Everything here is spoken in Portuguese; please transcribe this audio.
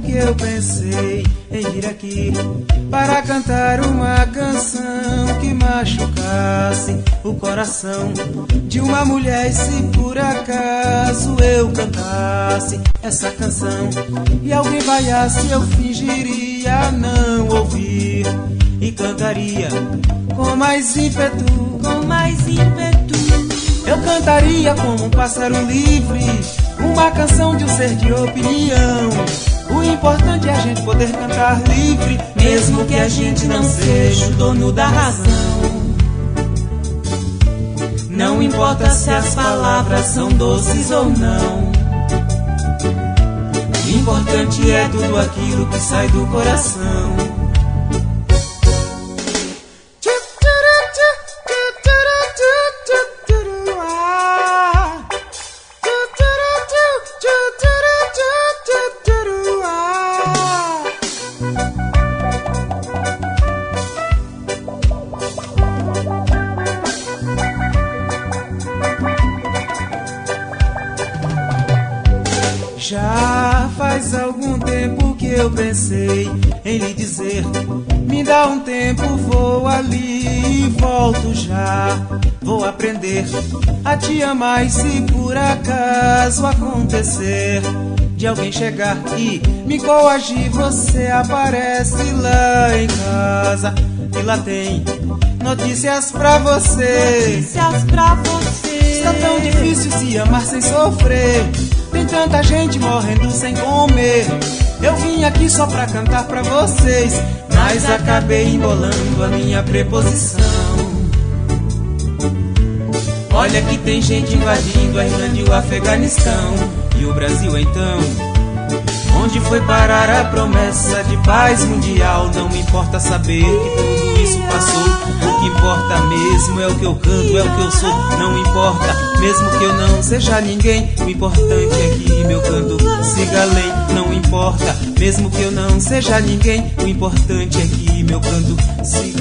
que eu pensei em vir aqui para cantar uma canção que machucasse o coração de uma mulher. E se por acaso eu cantasse essa canção e alguém vaiasse, eu fingiria não ouvir e cantaria com mais ímpeto, com mais ímpeto. Eu cantaria como um pássaro livre, uma canção de um ser de opinião. O importante é a gente poder cantar livre, mesmo que a gente não seja o dono da razão. Não importa se as palavras são doces ou não, o importante é tudo aquilo que sai do coração. Já faz algum tempo que eu pensei em lhe dizer: me dá um tempo, vou ali e volto já. Vou aprender a te amar, e se por acaso acontecer de alguém chegar e me coagir, você aparece lá em casa e lá tem notícias pra você. Notícias pra você. Está tão difícil se amar sem sofrer, tem tanta gente morrendo sem comer. Eu vim aqui só pra cantar pra vocês, mas acabei embolando a minha preposição. Olha que tem gente invadindo a Irlanda e o Afeganistão. E o Brasil então? Onde foi parar a promessa de paz mundial? Não me importa saber que tudo isso passou. O que importa mesmo é o que eu canto, é o que eu sou. Não importa, mesmo que eu não seja ninguém, o importante é que meu canto siga além. Não importa, mesmo que eu não seja ninguém, o importante é que meu canto siga